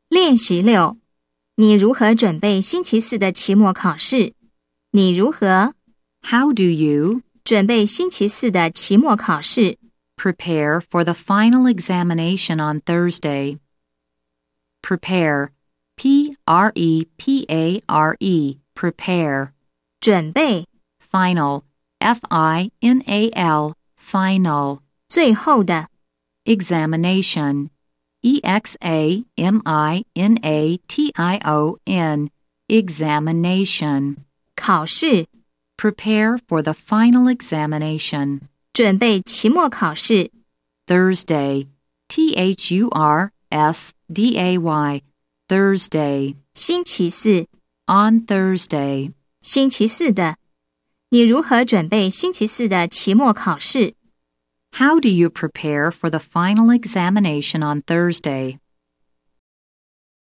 练习6，你如何准备星期四的期末考试？你如何 How do you 准备星期四的期末考试？ prepare for the final examination on Thursday? Prepare. P-R-E-P-A-R-E. Prepare. 准备 Final. F-I-N-A-L. Final. 最后的 Examination. E-X-A-M-I-N-A-T-I-O-N. Examination. 考试， Prepare for the final examination. 准备期末考试。 Thursday. T-H-U-R-S-D-A-Y. Thursday. 星期四， On Thursday. 星期四的。你如何准备星期四的期末考试？ How do you prepare for the final examination on Thursday?